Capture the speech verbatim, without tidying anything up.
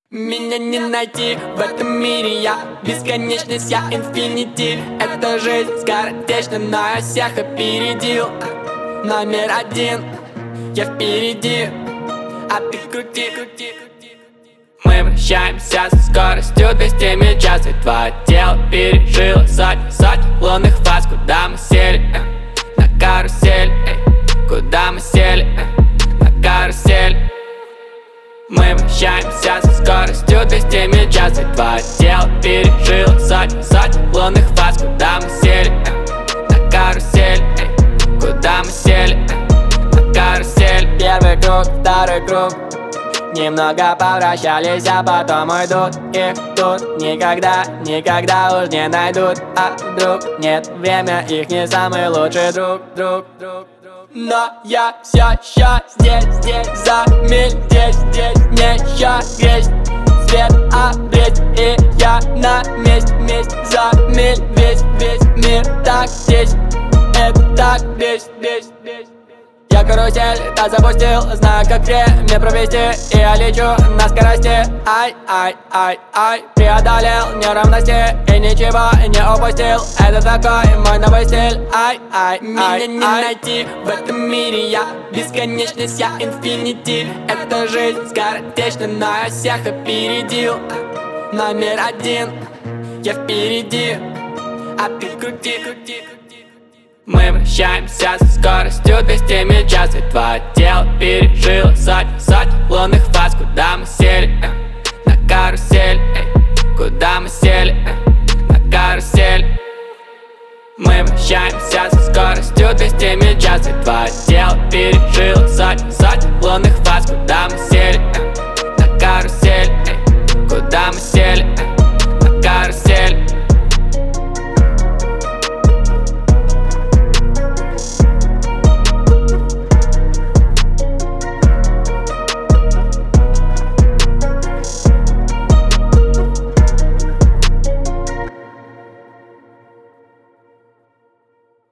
Меня не найти в этом мире, я бесконечность, я инфинити. Эта жизнь скоротечна, но я всех опередил. Номер один, я впереди, а ты крути, крути, крути. Мы вращаемся со скоростью двести миль в час, и твое тело пережило сотни, сотни лунных фаз. Куда мы сели, э, на карусель, э, куда мы сели, э, на карусель. Мы вращаемся со скоростью двести миль в час, и твое тело пережило сотни, сотни лунных фаз. Куда мы сели, э, на карусель, э, куда мы сели, э, на карусель. Первый круг, второй круг, немного повращались, а потом уйдут. Их тут никогда, никогда уж не найдут. А вдруг нет, время их не самый лучший друг, друг, друг, друг. Но я все еще здесь, здесь, за миль, здесь, здесь. Мне еще есть свет обреть, и я на месте, месте. За миль, весь, весь мир так здесь, это так здесь, здесь, здесь. Я карусель, да запустил, знаю, как время провести, и я лечу на скорости. Ай, ай, ай, ай, преодолел неровности и ничего не упустил. Это такой мой новый стиль. Ай, ай, меня ай, не ай. Найти в этом мире, я бесконечность, я инфинити. Эта жизнь скоротечна, но я всех опередил. Номер один, я впереди, а ты крути, крути, крути. Мы вращаемся со скоростью двести миль в час, и твое тело пережило сотни, сотни лунных фаз. Куда мы сели, э, на карусель, э, куда мы сели, э, на карусель. Мы вращаемся со скоростью двести миль в час, и твое тело пережило сотни, сотни лунных фаз.